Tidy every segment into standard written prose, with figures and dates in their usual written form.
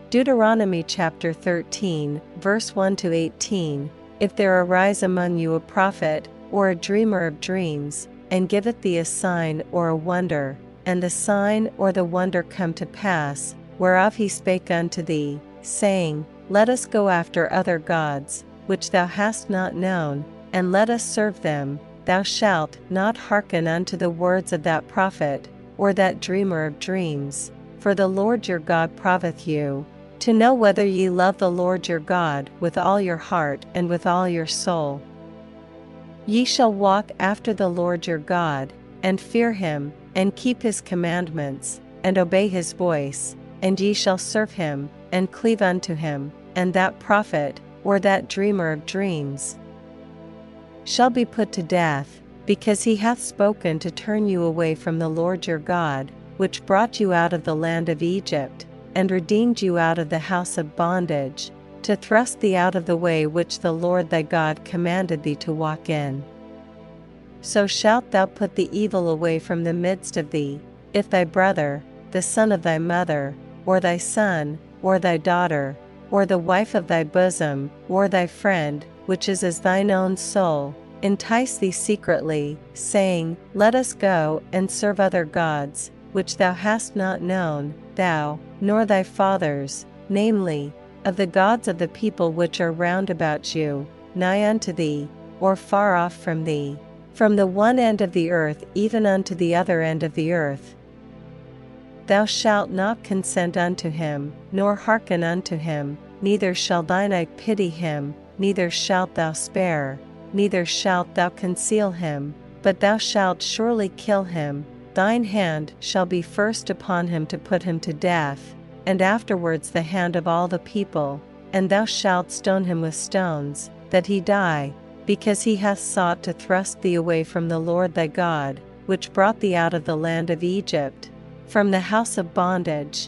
Deuteronomy chapter 13, verse 1 to 18. If there arise among you a prophet, or a dreamer of dreams, and giveth thee a sign or a wonder, and the sign or the wonder come to pass, whereof he spake unto thee, saying, Let us go after other gods, which thou hast not known, and let us serve them, thou shalt not hearken unto the words of that prophet, or that dreamer of dreams, for the Lord your God proveth you, to know whether ye love the Lord your God with all your heart and with all your soul. Ye shall walk after the Lord your God, and fear him, and keep his commandments, and obey his voice, and ye shall serve him, and cleave unto him, and that prophet, or that dreamer of dreams, shall be put to death, because he hath spoken to turn you away from the Lord your God, which brought you out of the land of Egypt, and redeemed you out of the house of bondage, to thrust thee out of the way which the Lord thy God commanded thee to walk in. So shalt thou put the evil away from the midst of thee, if thy brother, the son of thy mother, or thy son, or thy daughter, or the wife of thy bosom, or thy friend, which is as thine own soul, entice thee secretly, saying, Let us go and serve other gods, which thou hast not known, thou, nor thy fathers, namely, of the gods of the people which are round about you, nigh unto thee, or far off from thee, from the one end of the earth even unto the other end of the earth. Thou shalt not consent unto him, nor hearken unto him, neither shall thine eye pity him, neither shalt thou spare, neither shalt thou conceal him, but thou shalt surely kill him. Thine hand shall be first upon him to put him to death, and afterwards the hand of all the people, and thou shalt stone him with stones, that he die, because he hath sought to thrust thee away from the Lord thy God, which brought thee out of the land of Egypt, from the house of bondage.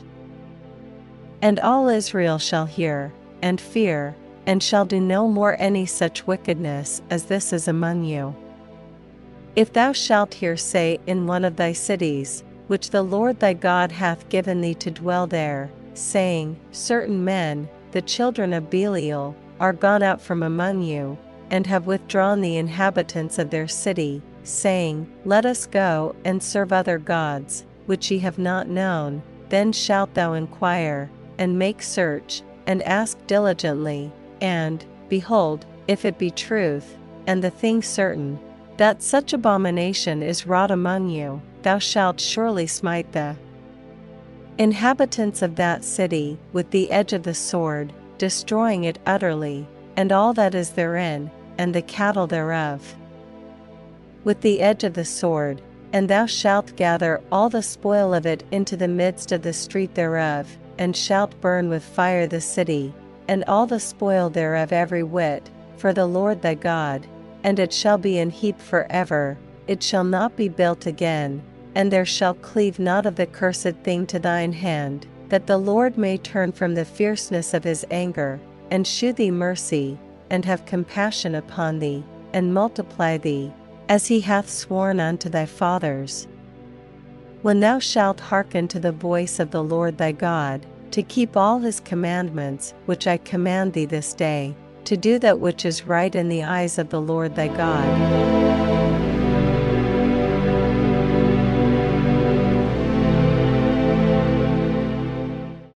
And all Israel shall hear, and fear, and shall do no more any such wickedness as this is among you. If thou shalt hear say in one of thy cities, which the Lord thy God hath given thee to dwell there, saying, Certain men, the children of Belial, are gone out from among you, and have withdrawn the inhabitants of their city, saying, Let us go and serve other gods, which ye have not known, then shalt thou inquire, and make search, and ask diligently, and, behold, if it be truth, and the thing certain, that such abomination is wrought among you, thou shalt surely smite the inhabitants of that city with the edge of the sword, destroying it utterly, and all that is therein, and the cattle thereof, with the edge of the sword, and thou shalt gather all the spoil of it into the midst of the street thereof, and shalt burn with fire the city, and all the spoil thereof every whit, for the Lord thy God. And it shall be an heap forever, it shall not be built again, and there shall cleave not of the cursed thing to thine hand, that the Lord may turn from the fierceness of his anger, and shew thee mercy, and have compassion upon thee, and multiply thee, as he hath sworn unto thy fathers. When thou shalt hearken to the voice of the Lord thy God, to keep all his commandments which I command thee this day, to do that which is right in the eyes of the Lord thy God.